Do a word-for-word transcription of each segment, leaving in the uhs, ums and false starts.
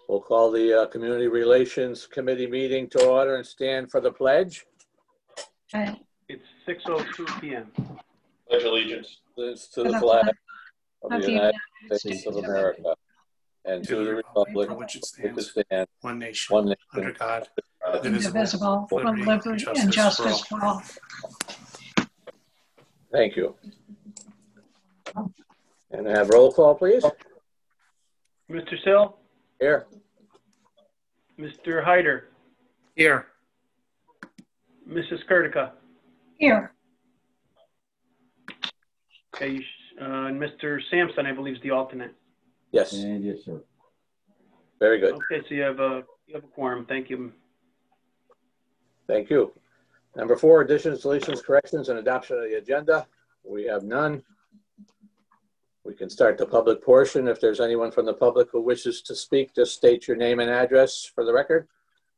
We'll call the uh, Community Relations Committee meeting to order and stand for the pledge. Okay. It's six oh two p m Pledge allegiance to the flag of the United States of America and to the republic for which it for stands, which it stands, one nation, one nation, under God, Indivisible, indivisible, with liberty, liberty and and justice justice for for all. Thank you. And have roll call, please. Mister Sill, Here. Mister Hyder, Here. Missus Kurtica. Here. Okay, you sh- uh, and Mister Sampson, I believe, is the alternate. Yes. And yes, sir. Very good. Okay, so you have a you have a quorum. Thank you. Thank you. Number four, additions, deletions, corrections, and adoption of the agenda. We have none. We can start the public portion. If there's anyone from the public who wishes to speak, just state your name and address for the record.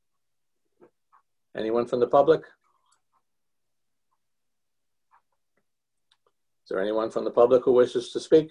Anyone from the public? Is there anyone from the public who wishes to speak?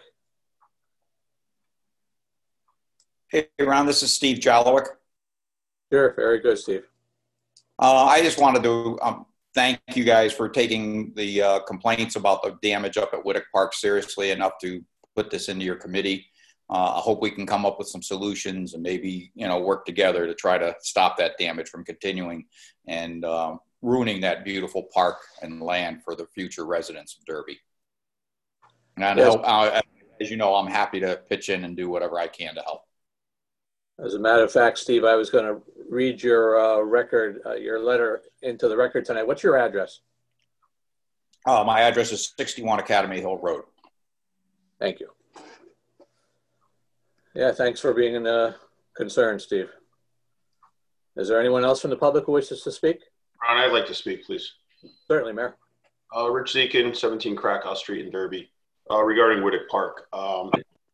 Hey, Ron, this is Steve Jalowick. Sure, very good, Steve. Uh, I just wanted to um, thank you guys for taking the uh, complaints about the damage up at Whittick Park seriously enough to put this into your committee. Uh, I hope we can come up with some solutions and maybe, you know, work together to try to stop that damage from continuing and uh, ruining that beautiful park and land for the future residents of Derby. And I Yes. help, uh, as you know, I'm happy to pitch in and do whatever I can to help. As a matter of fact, Steve, I was going to read your uh, record, uh, your letter into the record tonight. What's your address? Uh, my address is sixty-one Academy Hill Road. Thank you. Yeah, thanks for being uh, concerned, Steve. Is there anyone else from the public who wishes to speak? Ron, I'd like to speak, please. Certainly, Mayor. Uh, Rich Zekin, seventeen Krakow Street in Derby, uh, regarding Whittick Park. Um,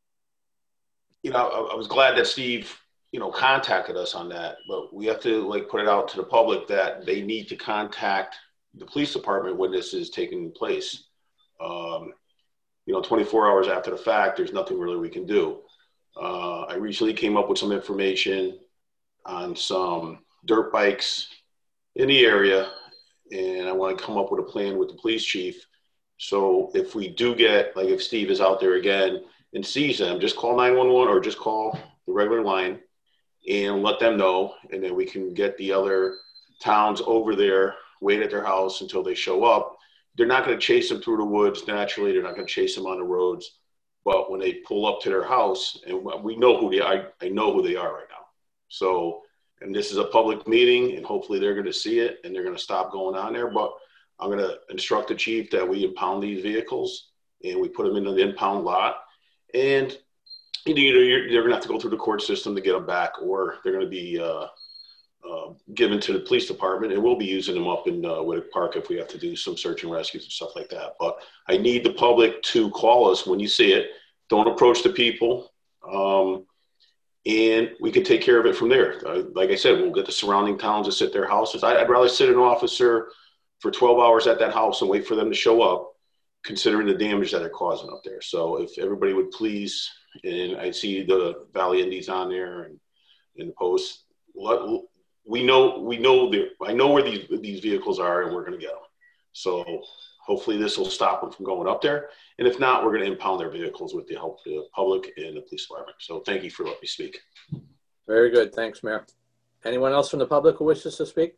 you know, I, I was glad that Steve, you know, contacted us on that, but we have to like put it out to the public that they need to contact the police department when this is taking place. Um, you know, twenty-four hours after the fact, there's nothing really we can do. Uh, I recently came up with some information on some dirt bikes in the area, and I want to come up with a plan with the police chief. So if we do get, like if Steve is out there again and sees them, just call nine one one or just call the regular line and let them know. And then we can get the other towns over there, wait at their house until they show up. They're not going to chase them through the woods naturally. They're not going to chase them on the roads. But when they pull up to their house, and we know who they are, I know who they are right now. So, and this is a public meeting, and hopefully they're going to see it, and they're going to stop going on there. But I'm going to instruct the chief that we impound these vehicles, and we put them in the impound lot. And either you're, they're going to have to go through the court system to get them back, or they're going to be uh, uh, given to the police department, and we'll be using them up in uh, Whittick Park if we have to do some search and rescues and stuff like that. But I need the public to call us when you see it. Don't approach the people. Um, and we can take care of it from there. Uh, like I said, we'll get the surrounding towns to sit their houses. I, I'd rather sit an officer for twelve hours at that house and wait for them to show up, considering the damage that they're causing up there. So if everybody would please, and I see the Valley Indies on there and in the post, let, we know, we know the, I know where these, these vehicles are, and we're going to get them. So hopefully this will stop them from going up there. And if not, we're going to impound their vehicles with the help of the public and the police department. So thank you for letting me speak. Very good. Thanks, Mayor. Anyone else from the public who wishes to speak?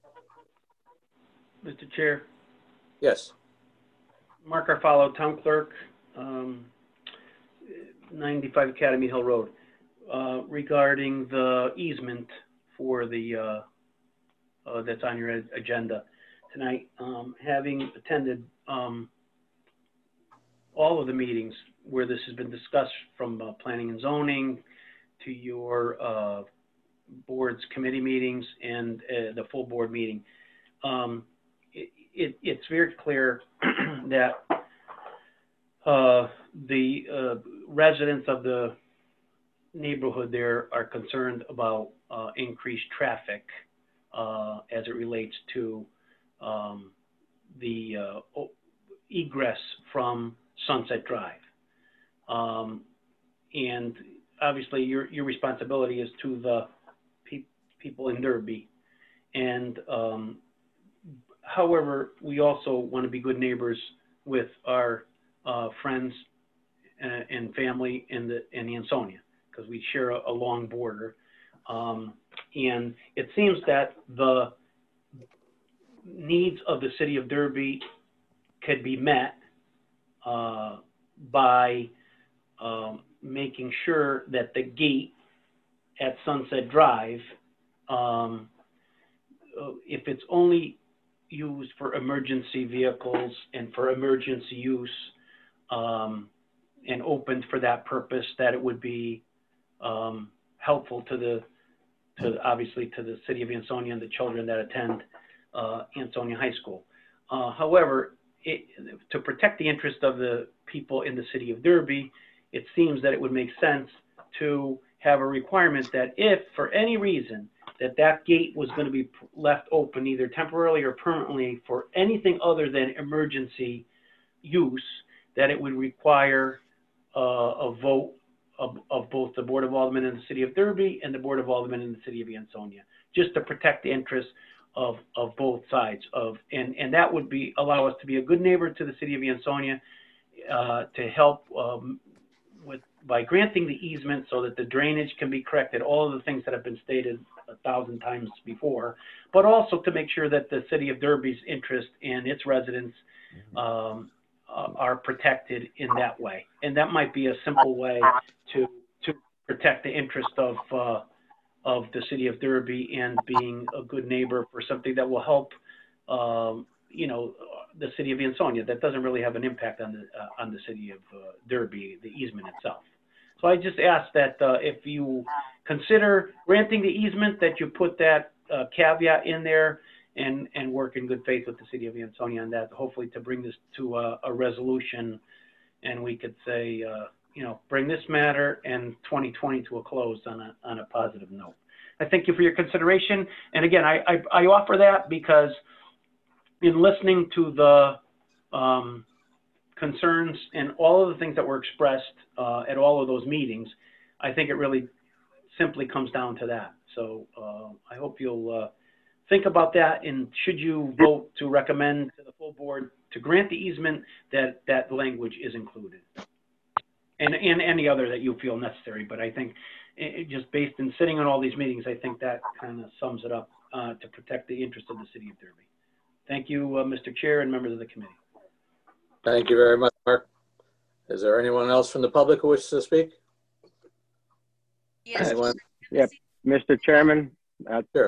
Mister Chair, Yes. Mark Arfalo, Town Clerk, um, ninety-five Academy Hill Road, uh, regarding the easement for the uh, uh, that's on your agenda tonight. Um, having attended um, all of the meetings where this has been discussed, from uh, planning and zoning to your uh, board's committee meetings and uh, the full board meeting, um, it, it, it's very clear that uh, the uh, residents of the neighborhood there are concerned about uh, increased traffic uh, as it relates to um, the uh, egress from Sunset Drive. Um, and obviously your, your responsibility is to the people in Derby. And um, however, we also want to be good neighbors with our uh, friends and, and family in the in Ansonia, because we share a, a long border. Um, and it seems that the needs of the city of Derby could be met uh, by um, making sure that the gate at Sunset Drive, um, if it's only used for emergency vehicles and for emergency use um, and opened for that purpose, that it would be um, helpful to the, to obviously to the city of Ansonia and the children that attend uh, Ansonia High School. Uh, however, it, to protect the interest of the people in the city of Derby, it seems that it would make sense to have a requirement that if for any reason that that gate was going to be left open either temporarily or permanently for anything other than emergency use, that it would require uh, a vote of, of both the Board of Aldermen in the city of Derby and the Board of Aldermen in the city of Ansonia, just to protect the interests of, of both sides of, and, and that would be, allow us to be a good neighbor to the city of Ansonia, uh, to help um, with, by granting the easement so that the drainage can be corrected, all of the things that have been stated a thousand times before, but also to make sure that the city of Derby's interest and its residents um, uh, are protected in that way. And that might be a simple way to, to protect the interest of, uh, of the city of Derby and being a good neighbor for something that will help, um, you know, the city of Ansonia. That doesn't really have an impact on the, uh, on the city of uh, Derby, the easement itself. So I just ask that uh, if you consider granting the easement, that you put that uh, caveat in there and, and work in good faith with the city of Ansonia on that, hopefully to bring this to a, a resolution, and we could say, uh, you know, bring this matter and twenty twenty to a close on a, on a positive note. I thank you for your consideration. And again, I, I, I offer that because in listening to the um, concerns and all of the things that were expressed uh, at all of those meetings, I think it really simply comes down to that. So uh, I hope you'll uh, think about that, and should you vote to recommend to the full board to grant the easement, that that language is included. And, and any other that you feel necessary. But I think it, just based in sitting on all these meetings, I think that kind of sums it up uh, to protect the interest of the city of Derby. Thank you, uh, Mister Chair and members of the committee. Thank you very much, Mark. Is there anyone else from the public who wishes to speak? Yes. Anyone? Yep. Mister Chairman. Uh, Sure.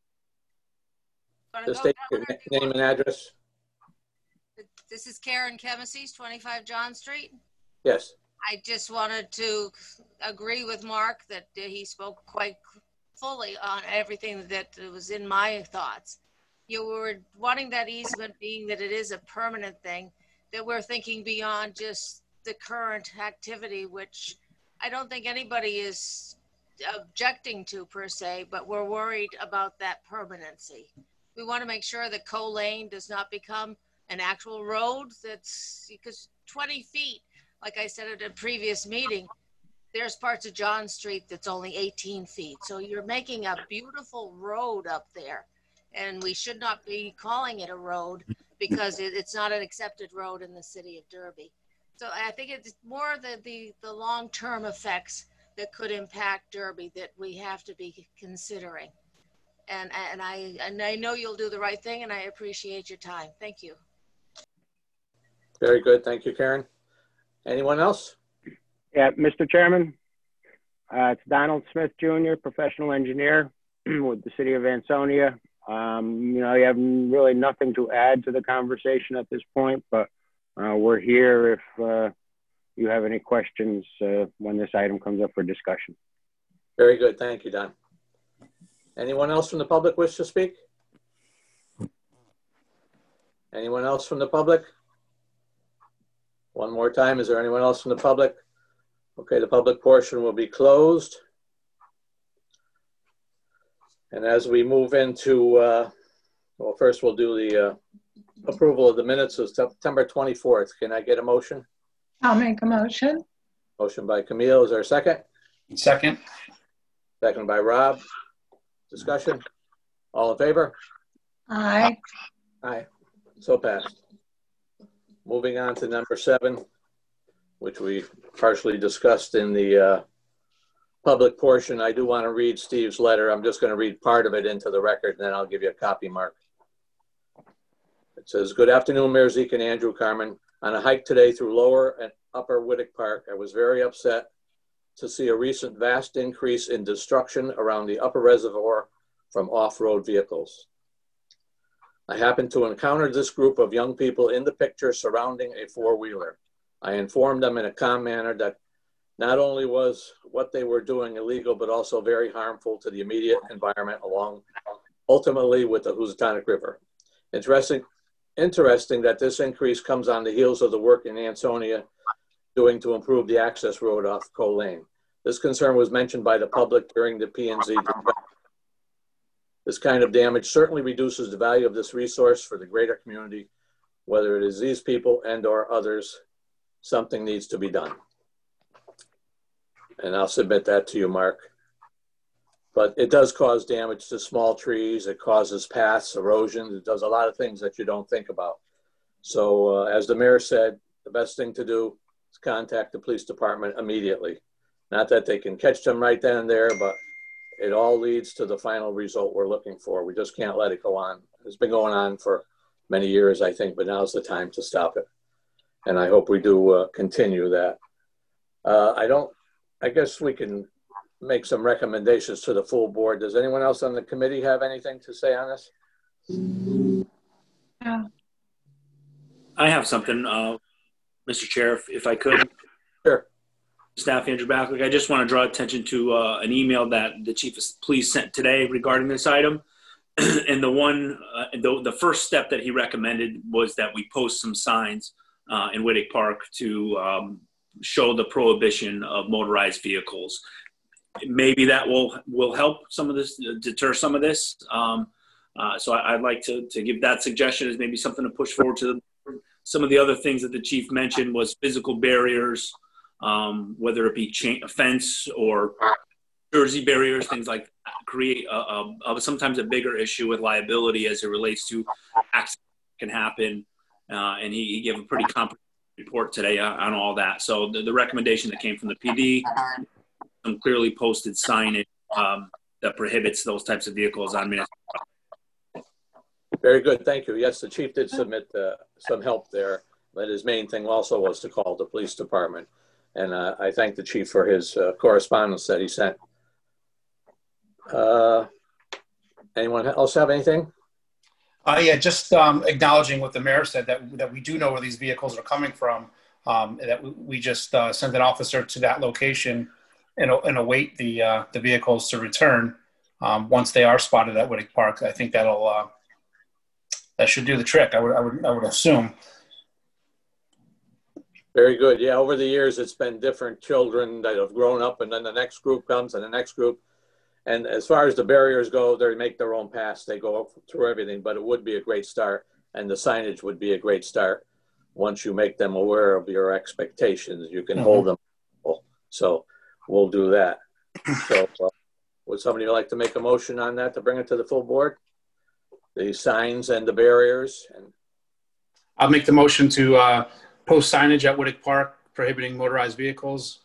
Wanna Just go state that your one, or do you name want- and address. This is Karen Kemises, twenty-five John Street. Yes. I just wanted to agree with Mark that he spoke quite fully on everything that was in my thoughts. You were wanting that easement, being that it is a permanent thing, that we're thinking beyond just the current activity, which I don't think anybody is objecting to per se, but we're worried about that permanency. We want to make sure that Coe Lane does not become an actual road. That's because twenty feet, like I said at a previous meeting, there's parts of John Street that's only eighteen feet. So you're making a beautiful road up there, and we should not be calling it a road because it, it's not an accepted road in the city of Derby. So I think it's more the, the, the long-term effects that could impact Derby that we have to be considering. And, and, I, and I know you'll do the right thing, and I appreciate your time. Thank you. Very good. Thank you, Karen. Anyone else? yeah, Mister Chairman. Uh, it's Donald Smith, Junior, professional engineer with the city of Ansonia. Um, you know, you have really nothing to add to the conversation at this point, but uh, we're here if uh, you have any questions uh, when this item comes up for discussion. Very good. Thank you, Don. Anyone else from the public wish to speak? Anyone else from the public? One more time. Is there anyone else from the public? Okay, the public portion will be closed. And as we move into, uh, well, first we'll do the uh, approval of the minutes of September twenty-fourth. Can I get a motion? I'll make a motion. Motion by Camille. Is there a second? Second. Second by Rob. Discussion? All in favor? Aye. Aye. So passed. Moving on to number seven, which we partially discussed in the uh, public portion. I do want to read Steve's letter. I'm just going to read part of it into the record, and then I'll give you a copy, Mark. It says, good afternoon, Mayor Zeke and Andrew Carmen. On a hike today through Lower and Upper Whittick Park, I was very upset to see a recent vast increase in destruction around the upper reservoir from off-road vehicles. I happened to encounter this group of young people in the picture surrounding a four-wheeler. I informed them in a calm manner that not only was what they were doing illegal, but also very harmful to the immediate environment along, ultimately with the Housatonic River. Interesting, interesting that this increase comes on the heels of the work in Ansonia doing to improve the access road off Cole Lane. This concern was mentioned by the public during the P and Z. This kind of damage certainly reduces the value of this resource for the greater community, whether it is these people and or others. Something needs to be done. And I'll submit that to you, Mark. But it does cause damage to small trees. It causes paths, erosion. It does a lot of things that you don't think about. So uh, as the mayor said, the best thing to do is contact the police department immediately. Not that they can catch them right then and there, but it all leads to the final result we're looking for. We just can't let it go on. It's been going on for many years, I think, but now's the time to stop it. And I hope we do uh, continue that. Uh, I don't, I guess we can make some recommendations to the full board. Does anyone else on the committee have anything to say on this? Yeah. I have something, uh, Mister Chair, if, if I could. Sure. Staff Andrew Backlick, I just want to draw attention to uh, an email that the Chief of Police sent today regarding this item. And the one, uh, the, the first step that he recommended was that we post some signs uh, in Whittick Park to um, show the prohibition of motorized vehicles. Maybe that will will help some of this, deter some of this. Um, uh, so I, I'd like to, to give that suggestion as maybe something to push forward to. The, some of the other things that the chief mentioned was physical barriers, um, whether it be chain, a fence or jersey barriers, things like that, create a, a, a, sometimes a bigger issue with liability as it relates to accidents that can happen. Uh, and he, he gave a pretty comprehensive report today on, on all that. So the, the recommendation that came from the P D, some clearly posted signage um, that prohibits those types of vehicles on municipal. Very good, thank you. Yes, the chief did submit uh, some help there, but his main thing also was to call the police department. And uh, I thank the chief for his uh, correspondence that he sent. Uh, anyone else have anything? Uh, yeah, just um, acknowledging what the mayor said, that, that we do know where these vehicles are coming from, um, that we, we just uh, sent an officer to that location and, and await the, uh, the vehicles to return um, once they are spotted at Whittick Park. I think that'll, uh, that should do the trick, I would, I would, I would assume. Very good. Yeah, over the years, it's been different children that have grown up, and then the next group comes and the next group. And as far as the barriers go, they make their own paths. They go through everything, but it would be a great start. And the signage would be a great start. Once you make them aware of your expectations, you can mm-hmm. hold them. So we'll do that. So uh, would somebody like to make a motion on that to bring it to the full board? The signs and the barriers. And I'll make the motion to uh, post signage at Whittick Park prohibiting motorized vehicles.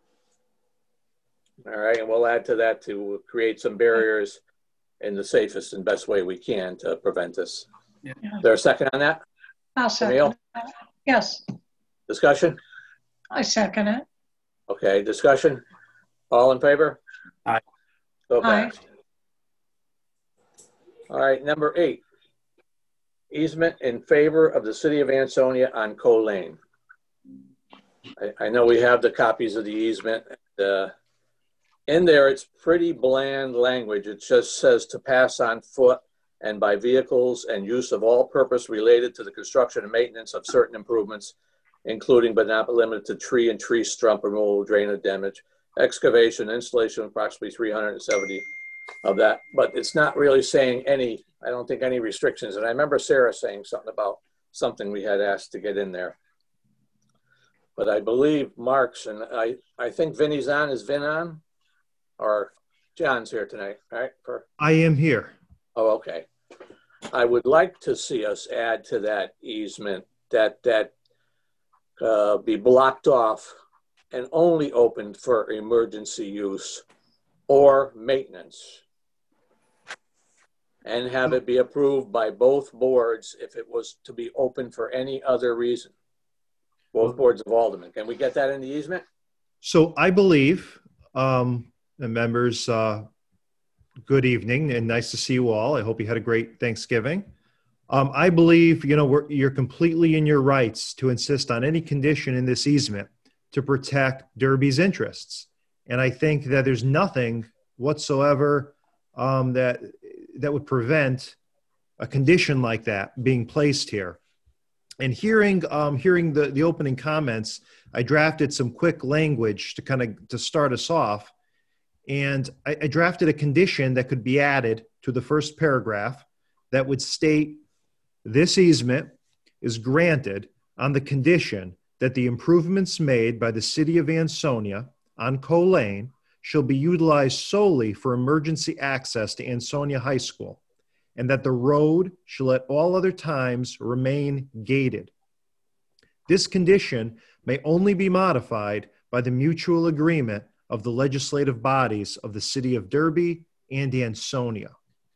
All right, and we'll add to that to create some barriers in the safest and best way we can to prevent this. Yeah. Is there a second on that? I'll second Camille? it. Yes, Discussion? I second it. Okay, discussion? All in favor? Aye. So Aye. passed. All right, number eight. Easement in favor of the city of Ansonia on Cole Lane. I, I know we have the copies of the easement. Uh, in there, it's pretty bland language. It just says to pass on foot and by vehicles and use of all purpose related to the construction and maintenance of certain improvements, including but not limited to tree and tree stump removal, drainage damage, excavation, installation of approximately three hundred seventy of that. But it's not really saying any, I don't think any restrictions. And I remember Sarah saying something about something we had asked to get in there. But I believe Mark's, and I, I think Vinny's on. Is Vin on? Or John's here tonight, right? For I am here. Oh, okay. I would like to see us add to that easement that that uh, be blocked off and only opened for emergency use or maintenance, and have it be approved by both boards if it was to be open for any other reason. Both boards of aldermen. Can we get that in the easement? So I believe, um, the members, uh, good evening and nice to see you all. I hope you had a great Thanksgiving. Um, I believe, you know, we're, you're completely in your rights to insist on any condition in this easement to protect Derby's interests. And I think that there's nothing whatsoever um, that, that would prevent a condition like that being placed here. And hearing, um, hearing the, the opening comments, I drafted some quick language to kind of, to start us off. And I, I drafted a condition that could be added to the first paragraph that would state this easement is granted on the condition that the improvements made by the city of Ansonia on Coe Lane shall be utilized solely for emergency access to Ansonia High School, and that the road shall at all other times remain gated. This condition may only be modified by the mutual agreement of the legislative bodies of the city of Derby and Ansonia.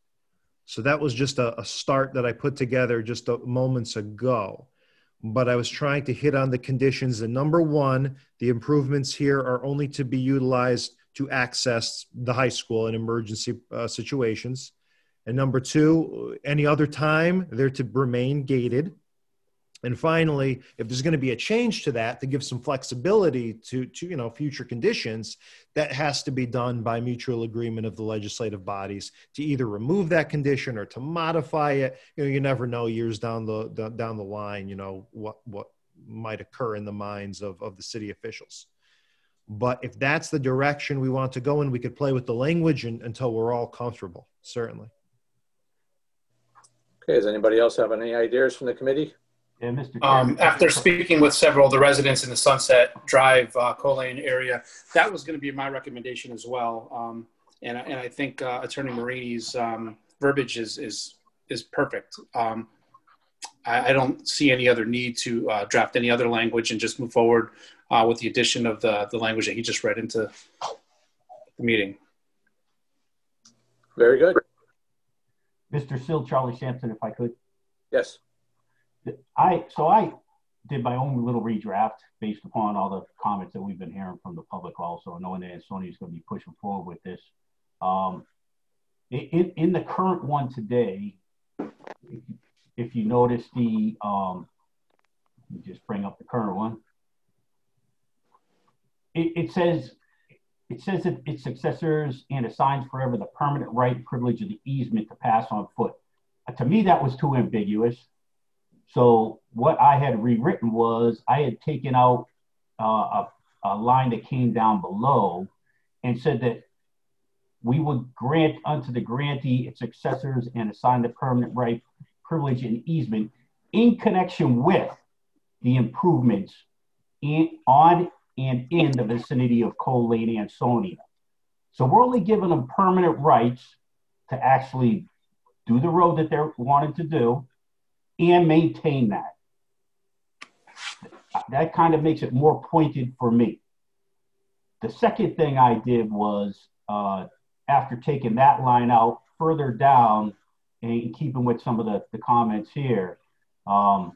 So that was just a, a start that I put together just a, moments ago. But I was trying to hit on the conditions. And number one, the improvements here are only to be utilized to access the high school in emergency uh, situations. And number two, any other time, they're to remain gated. And finally, if there's going to be a change to that to give some flexibility to, to you know, future conditions, that has to be done by mutual agreement of the legislative bodies to either remove that condition or to modify it. You know, you never know years down the, the down the line, you know, what what might occur in the minds of, of the city officials. But if that's the direction we want to go in, we could play with the language and, until we're all comfortable, certainly. Okay, does anybody else have any ideas from the committee? Yeah, Mister Um, after speaking with several of the residents in the Sunset Drive, uh, Coe Lane area, that was going to be my recommendation as well. Um, and, and I think uh, Attorney Marini's um, verbiage is is is perfect. Um, I, I don't see any other need to uh, draft any other language and just move forward uh, with the addition of the the language that he just read into the meeting. Very good. Mister Sill, Charlie Sampson, if I could. Yes. I so I did my own little redraft based upon all the comments that we've been hearing from the public, also knowing that Ansonia is going to be pushing forward with this. Um, in in the current one today, if, if you notice the, um, let me just bring up the current one. It, it says it says that its successors and assigns forever the permanent right and privilege of the easement to pass on foot. Uh, to me, that was too ambiguous. So what I had rewritten was I had taken out uh, a, a line that came down below and said that we would grant unto the grantee its successors and assign the permanent right, privilege, and easement in connection with the improvements in, on and in the vicinity of Coe Lane, Ansonia. So we're only giving them permanent rights to actually do the road that they're wanting to do and maintain that. That kind of makes it more pointed for me. The second thing I did was, uh, after taking that line out further down and keeping with some of the, the comments here, um,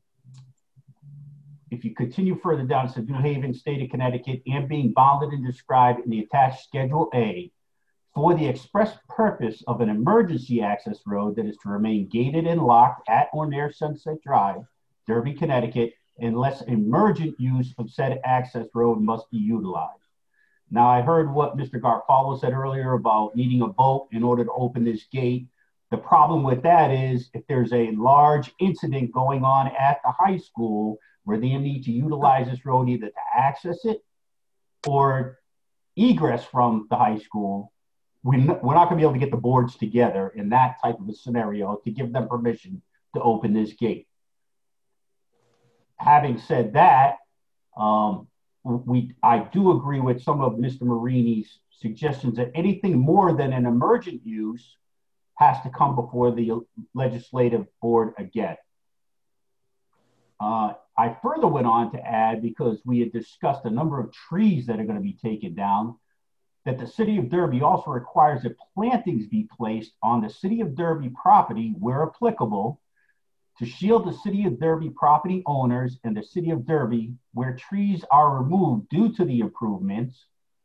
if you continue further down, it says New Haven, State of Connecticut, and being bounded and described in the attached Schedule A, for the express purpose of an emergency access road that is to remain gated and locked at or near Sunset Drive, Derby, Connecticut, unless emergent use of said access road must be utilized. Now, I heard what Mister Garfalo said earlier about needing a vote in order to open this gate. The problem with that is if there's a large incident going on at the high school where they need to utilize this road either to access it or egress from the high school, we're not going to be able to get the boards together in that type of a scenario to give them permission to open this gate. Having said that, um, we I do agree with some of Mister Marini's suggestions that anything more than an emergent use has to come before the legislative board again. Uh, I further went on to add, because we had discussed a number of trees that are going to be taken down, that the City of Derby also requires that plantings be placed on the City of Derby property where applicable to shield the City of Derby property owners and the City of Derby where trees are removed due to the improvements.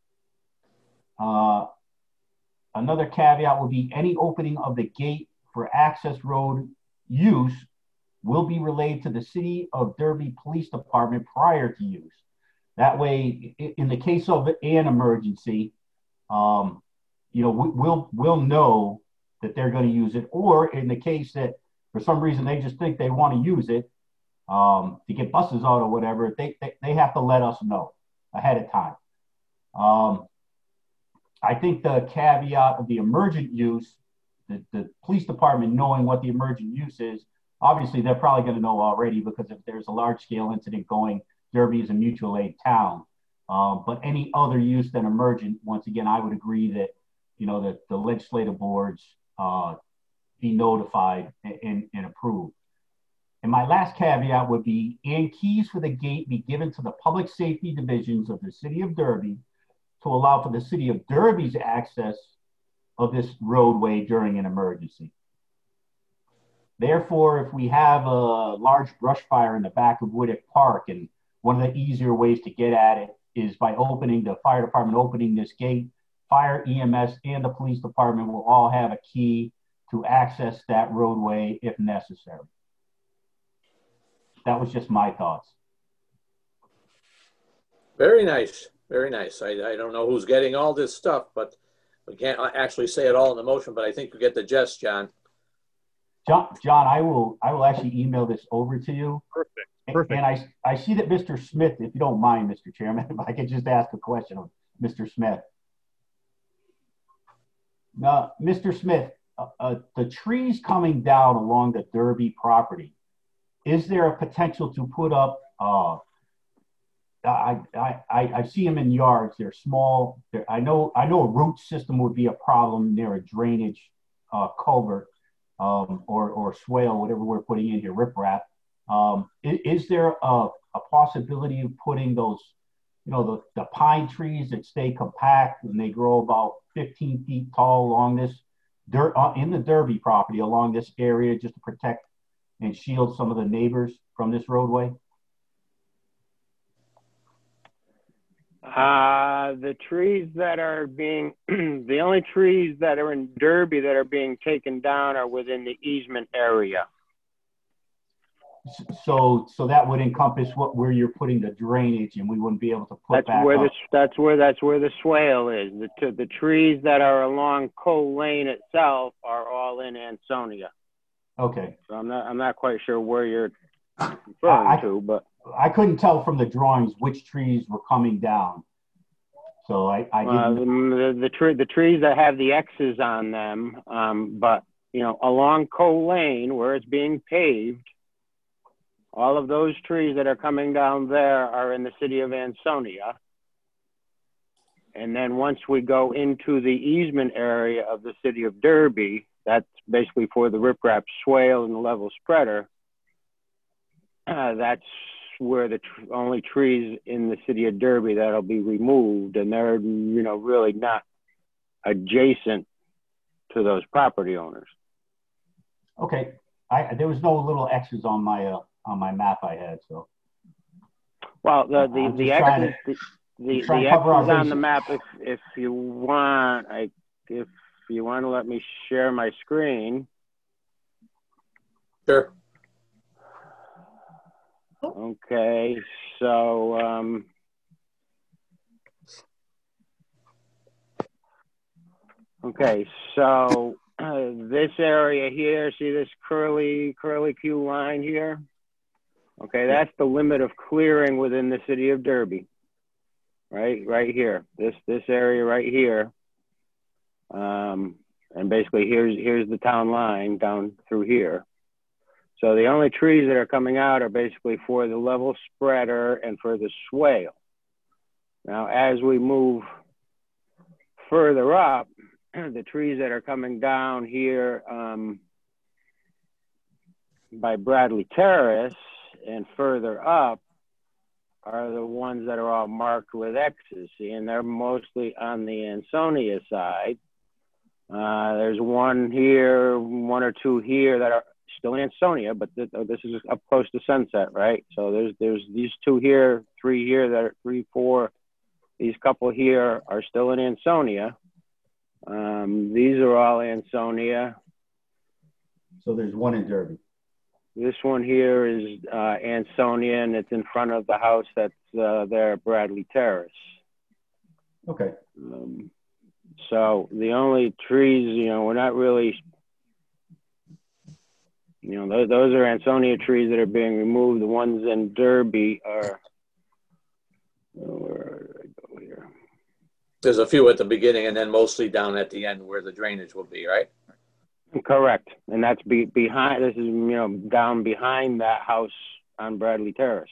Uh, another caveat would be any opening of the gate for access road use will be relayed to the City of Derby Police Department prior to use. That way, in the case of an emergency, um, you know, we, we'll we'll know that they're going to use it. Or in the case that for some reason they just think they want to use it um, to get buses out or whatever, they, they they have to let us know ahead of time. Um, I think the caveat of the emergent use, the, the police department knowing what the emergent use is, obviously they're probably going to know already, because if there's a large scale incident going, Derby is a mutual aid town. Um, but any other use than emergent, once again, I would agree that, you know, that the legislative boards uh, be notified and, and, and approved. And my last caveat would be, and keys for the gate be given to the public safety divisions of the City of Derby to allow for the City of Derby's access of this roadway during an emergency. Therefore, if we have a large brush fire in the back of Whittick Park, and one of the easier ways to get at it is by opening the fire department, opening this gate, fire, E M S, and the police department will all have a key to access that roadway if necessary. That was just my thoughts. Very nice, very nice. I, I don't know who's getting all this stuff, but we can't actually say it all in the motion, but I think you get the gist, John. John, John, I will I will actually email this over to you. Perfect. Perfect. And I, I see that Mister Smith, if you don't mind, Mister Chairman, if I could just ask a question of Mister Smith. Now, Mister Smith, uh, uh, the trees coming down along the Derby property, is there a potential to put up, uh, I, I, I, I see them in yards, they're small. They're, I know I know a root system would be a problem near a drainage uh, culvert um, or, or swale, whatever we're putting in here, riprap. Um, is, is there a, a possibility of putting those, you know, the, the pine trees that stay compact and they grow about fifteen feet tall along this dirt uh, in the Derby property along this area, just to protect and shield some of the neighbors from this roadway? Uh, the trees that are being, the only trees that are in Derby that are being taken down are within the easement area. So, so that would encompass what where you're putting the drainage, and we wouldn't be able to put that's back where up. the that's where that's where the swale is. The the trees that are along Cole Lane itself are all in Ansonia. Okay. So I'm not I'm not quite sure where you're referring I, to, but I couldn't tell from the drawings which trees were coming down. So I, I uh, didn't. the the, tree, the trees that have the X's on them, um, but you know, along Cole Lane where it's being paved, all of those trees that are coming down there are in the City of Ansonia. And then once we go into the easement area of the City of Derby, that's basically for the riprap swale and the level spreader. Uh, that's where the tr only trees in the City of Derby that'll be removed, and they're, you know, really not adjacent to those property owners. Okay. I, there was no little X's on my uh, on my map I had, so. Well, the the I'm the just trying X's, to- the the, trying the to X's cover our on the bases. map. If if you want, I if you want to let me share my screen. Sure. Okay, so um, okay, so uh, this area here, see this curly curly Q line here? Okay, that's the limit of clearing within the City of Derby. Right, right here. This this area right here. Um, and basically here's here's the town line down through here. So the only trees that are coming out are basically for the level spreader and for the swale. Now, as we move further up, the trees that are coming down here um, by Bradley Terrace and further up are the ones that are all marked with X's, and they're mostly on the Ansonia side. Uh, there's one here, one or two here that are still in Ansonia, but th this is up close to Sunset, right? So there's there's these two here, three here that are three, four. These couple here are still in Ansonia. Um, these are all Ansonia. So there's one in Derby. This one here is uh, Ansonia, and it's in front of the house that's uh, there at Bradley Terrace. Okay. Um, so the only trees, you know, we're not really, you know, those, those are Ansonia trees that are being removed. The ones in Derby are, where did I go here? There's a few at the beginning and then mostly down at the end where the drainage will be, right? Correct. And that's be, behind, this is, you know, down behind that house on Bradley Terrace.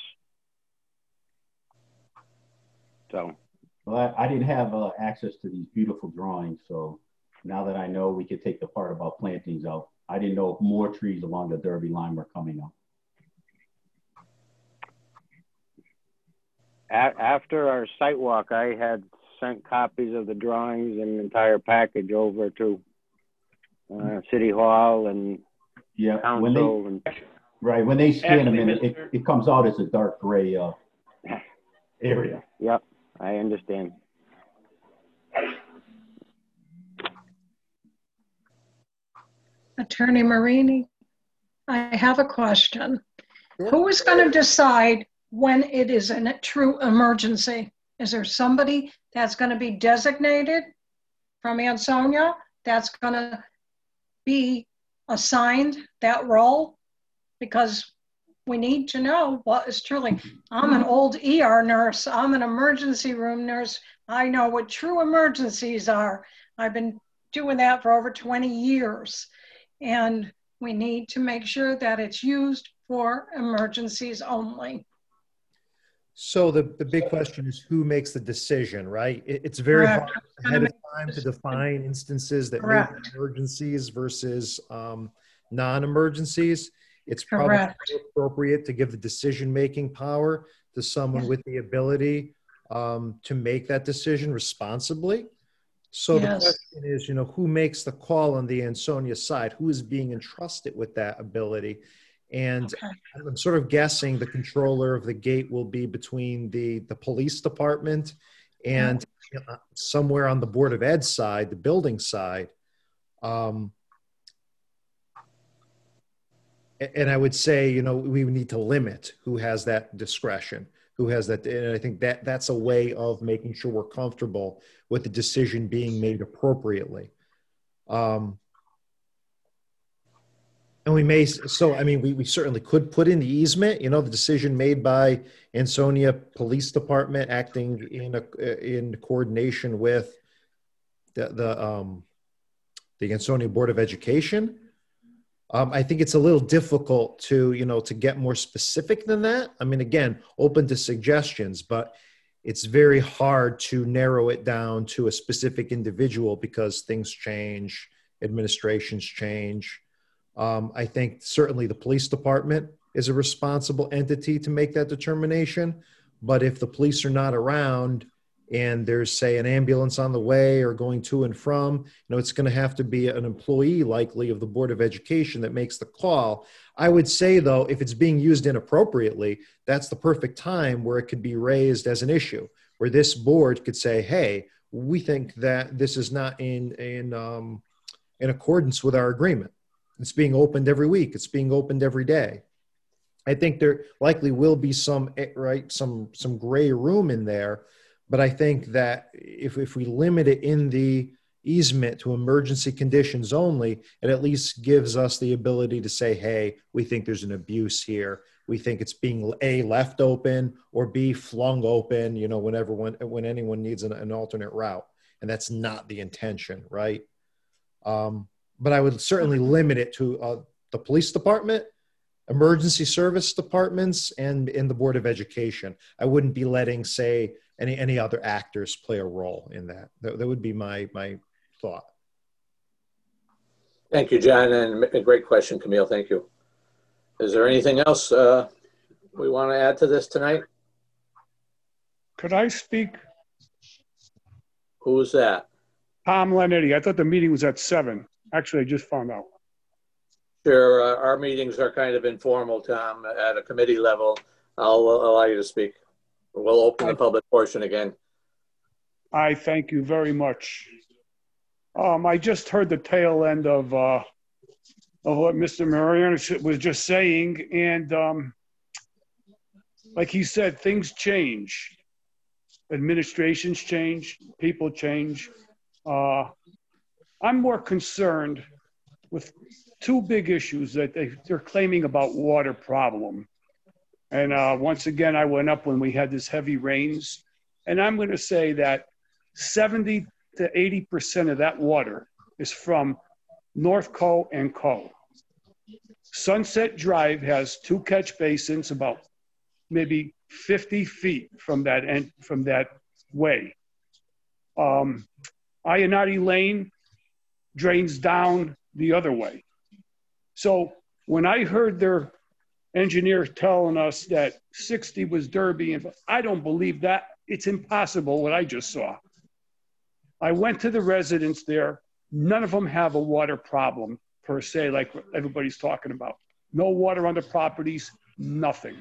So. Well, I, I didn't have uh, access to these beautiful drawings. So now that I know we could take the part about plantings out, I didn't know if more trees along the Derby line were coming up. A after our site walk, I had sent copies of the drawings and the entire package over to uh, City Hall and yeah, Council. When they, and, right, when they scan Actually, them in, it, it comes out as a dark gray uh, area. Yep, I understand. Attorney Marini, I have a question. Who is going to decide when it is a true emergency? Is there somebody that's going to be designated from Ansonia that's going to be assigned that role? Because we need to know what is truly, I'm an old E R nurse, I'm an emergency room nurse. I know what true emergencies are. I've been doing that for over twenty years. And we need to make sure that it's used for emergencies only. So the, the big question is who makes the decision, right? It, it's very Correct. hard ahead of time to define instances that may be emergencies versus um, non-emergencies. It's probably Correct. appropriate to give the decision-making power to someone with the ability um, to make that decision responsibly. So Yes. the question is, you know, who makes the call on the Ansonia side? Who is being entrusted with that ability? And Okay. I'm sort of guessing the controller of the gate will be between the, the police department and you know, somewhere on the Board of Ed side, the building side. Um, and I would say, you know, we need to limit who has that discretion, who has that. And I think that that's a way of making sure we're comfortable with the decision being made appropriately. Um, And we may, so, I mean, we, we certainly could put in the easement, you know, the decision made by Ansonia Police Department acting in a, in coordination with the, the, um, the Ansonia Board of Education. Um, I think it's a little difficult to, you know, to get more specific than that. I mean, again, open to suggestions, but it's very hard to narrow it down to a specific individual because things change, administrations change. Um, I think certainly the police department is a responsible entity to make that determination. But if the police are not around and there's, say, an ambulance on the way or going to and from, you know, it's going to have to be an employee likely of the Board of Education that makes the call. I would say, though, if it's being used inappropriately, that's the perfect time where it could be raised as an issue, where this board could say, hey, we think that this is not in, in, um, in accordance with our agreement. It's being opened every week. It's being opened every day. I think there likely will be some, right, some, some gray room in there, but I think that if, if we limit it in the easement to emergency conditions only, it at least gives us the ability to say, hey, we think there's an abuse here. We think it's being A, left open, or B, flung open, you know, whenever, when, when anyone needs an, an alternate route. And that's not the intention, right? Um, But I would certainly limit it to uh, the police department emergency service departments and in the Board of Education. I wouldn't be letting, say, any any other actors play a role in that. That, that would be my my thought. Thank you, John, and a great question, Camille. Thank you. Is there anything else uh, we want to add to this tonight? Could I speak? Who's that? Tom Leonetti. I thought the meeting was at seven. Actually, I just found out. Sure, uh, our meetings are kind of informal, Tom, at a committee level. I'll allow you to speak. We'll open the public portion again. I thank you very much. Um, I just heard the tail end of, uh, of what Mister Mariano was just saying, and um, like he said, things change. Administrations change, people change. Uh, I'm more concerned with two big issues that they, they're claiming about water problem. And uh, once again, I went up when we had this heavy rains, and I'm going to say that seventy to eighty percent of that water is from North Co and Co. Sunset Drive has two catch basins about maybe fifty feet from that end, from that way. Um, Ionati Lane drains down the other way. So when I heard their engineer telling us that sixty was Derby, and I don't believe that. It's impossible what I just saw. I went to the residents there. None of them have a water problem per se, like everybody's talking about. No water on the properties, nothing.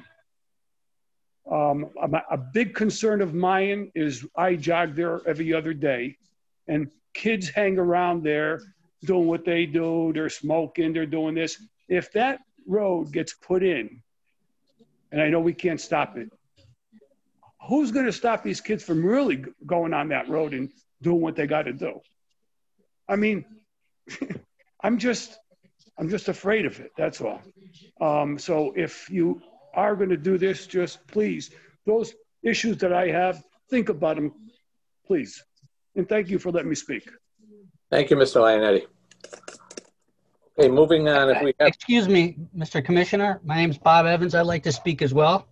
Um, a, a big concern of mine is I jog there every other day, and kids hang around there doing what they do. They're smoking, they're doing this. If that road gets put in, and I know we can't stop it, who's going to stop these kids from really going on that road and doing what they got to do? I mean, I'm just, I'm just afraid of it. That's all. Um, so if you are going to do this, just please, those issues that I have, think about them, please. And thank you for letting me speak. Thank you, Mister Leonetti. Okay, moving on. If we have... Excuse me, Mister Commissioner. My name is Bob Evans. I'd like to speak as well.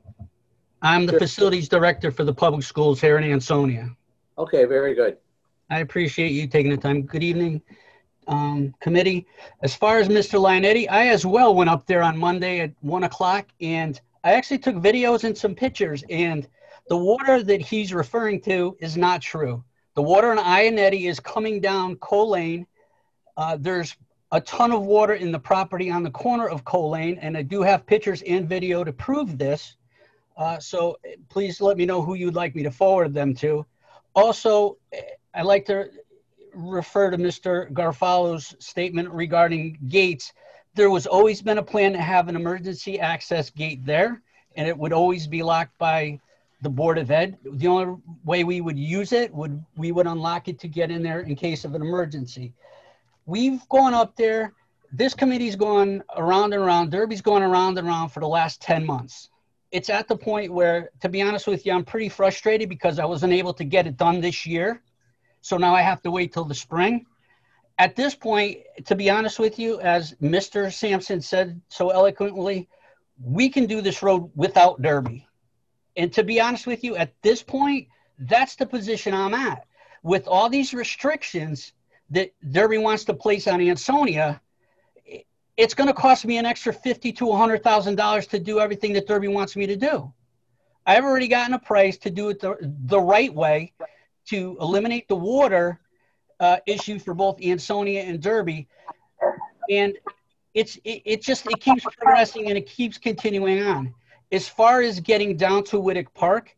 I'm the Sure. facilities director for the public schools here in Ansonia. Okay, very good. I appreciate you taking the time. Good evening, um, committee. As far as Mister Leonetti, I as well went up there on Monday at one o'clock, and I actually took videos and some pictures, and the water that he's referring to is not true. The water in Ionati is coming down Cole Lane. Uh, there's a ton of water in the property on the corner of Cole Lane, and I do have pictures and video to prove this. Uh, so please let me know who you'd like me to forward them to. Also, I'd like to refer to Mister Garfalo's statement regarding gates. There was always been a plan to have an emergency access gate there, and it would always be locked by the Board of Ed. The only way we would use it would we would unlock it to get in there in case of an emergency. We've gone up there. This committee's gone around and around. Derby's gone around and around for the last ten months. It's at the point where, to be honest with you, I'm pretty frustrated because I wasn't able to get it done this year. So now I have to wait till the spring. At this point, to be honest with you, as Mister Sampson said so eloquently, we can do this road without Derby. And to be honest with you, at this point, that's the position I'm at. With all these restrictions that Derby wants to place on Ansonia, it's going to cost me an extra fifty to a hundred thousand dollars to do everything that Derby wants me to do. I've already gotten a price to do it the, the right way, to eliminate the water uh, issue for both Ansonia and Derby, and it's it, it just it keeps progressing and it keeps continuing on. As far as getting down to Whittick Park,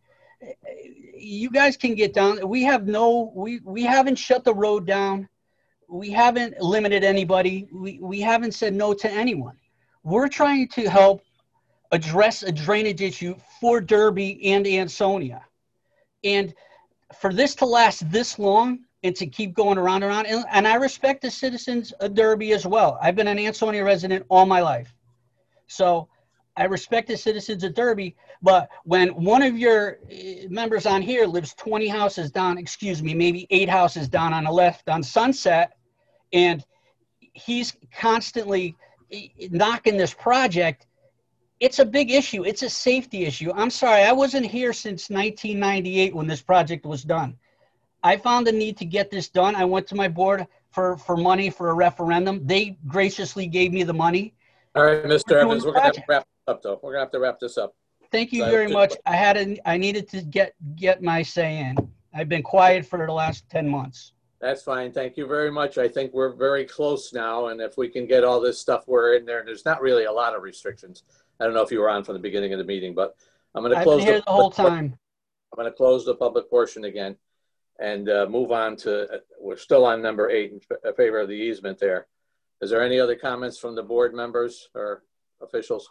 you guys can get down. We have no we we haven't shut the road down. We haven't limited anybody. We, we haven't said no to anyone. We're trying to help address a drainage issue for Derby and Ansonia. And for this to last this long and to keep going around and around, and, and I respect the citizens of Derby as well. I've been an Ansonia resident all my life. So I respect the citizens of Derby, but when one of your members on here lives twenty houses down, excuse me, maybe eight houses down on the left on Sunset, and he's constantly knocking this project, it's a big issue. It's a safety issue. I'm sorry, I wasn't here since nineteen ninety-eight when this project was done. I found the need to get this done. I went to my board for, for money for a referendum. They graciously gave me the money. All right, Mister We're Evans, doing we're the gonna have to wrap this up though. We're gonna have to wrap this up. Thank you So- very much. I had a, I needed to get, get my say in. I've been quiet for the last ten months. That's fine. Thank you very much. I think we're very close now, and if we can get all this stuff, we're in there. There's not really a lot of restrictions. I don't know if you were on from the beginning of the meeting, but I'm going to I've been close here the whole time. I'm going to close the public portion again and uh, move on to, uh, we're still on number eight in f- favor of the easement there. Is there any other comments from the board members or officials?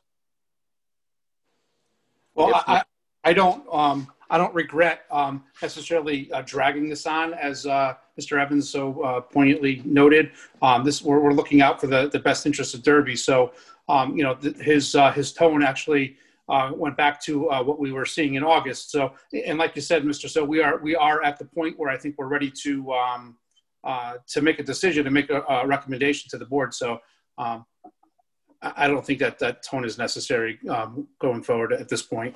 Well, If I, I don't, um, I don't regret um, necessarily uh, dragging this on, as uh, Mister Evans so uh, poignantly noted. Um, this we're, we're looking out for the, the best interests of Derby. So, um, you know, th- his uh, his tone actually uh, went back to uh, what we were seeing in August. So, and like you said, Mister So, we are we are at the point where I think we're ready to um, uh, to make a decision and make a, a recommendation to the board. So, um, I, I don't think that that tone is necessary um, going forward at this point.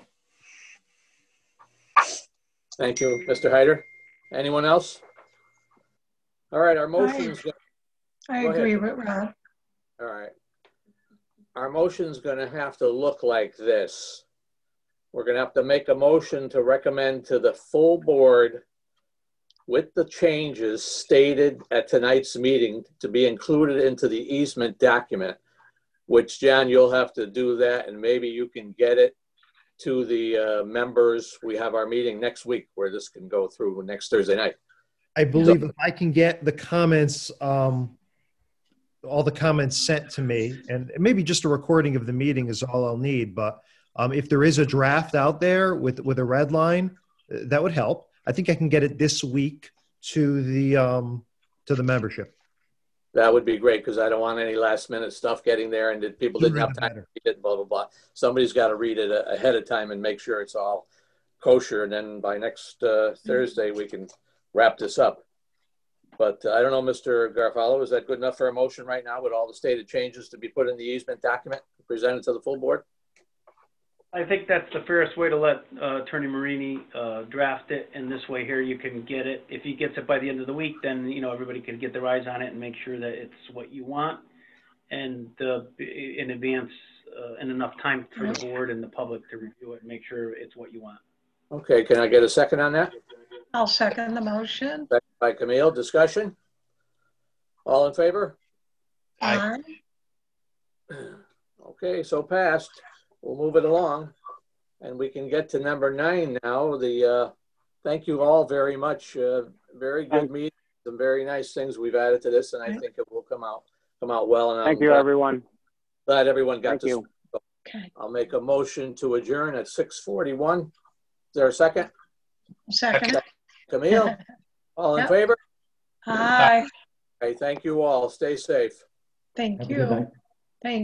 Thank you, Mister Hyder. Anyone else? All right, our motion's. I Go ahead. agree with Rob. All right. Our motion's going to have to look like this. We're going to have to make a motion to recommend to the full board with the changes stated at tonight's meeting to be included into the easement document, which, John, you'll have to do that, and maybe you can get it to the uh, members. We have our meeting next week where this can go through next Thursday night. I believe if I can get the comments, um, all the comments sent to me, and maybe just a recording of the meeting is all I'll need. But um, if there is a draft out there with with a red line, uh, that would help. I think I can get it this week to the um, to the membership. That would be great, because I don't want any last minute stuff getting there and that people didn't Sooner have the time to better. read it, blah, blah, blah. Somebody's got to read it a- ahead of time and make sure it's all kosher. And then by next uh, Thursday, we can wrap this up. But uh, I don't know, Mister Garfalo, is that good enough for a motion right now with all the stated changes to be put in the easement document presented to the full board? I think that's the fairest way to let uh, Attorney Marini uh, draft it, and this way here you can get it. If he gets it by the end of the week, then, you know, everybody can get their eyes on it and make sure that it's what you want, and uh, in advance, uh, and enough time for the board and the public to review it and make sure it's what you want. Okay, can I get a second on that? I'll second the motion. Second by Camille. Discussion? All in favor? Aye. Okay, so passed. We'll move it along, and we can get to number nine now. The uh, thank you all very much. Uh, very good meeting. Some very nice things we've added to this, and I think it will come out come out well. And Thank I'm you, glad, everyone. glad everyone got Thank this. you. Okay. I'll make a motion to adjourn at six forty-one. Is there a second? Second. Camille, all in Yep. favor? Aye. Okay, thank you all. Stay safe. Thank Have a good you. night.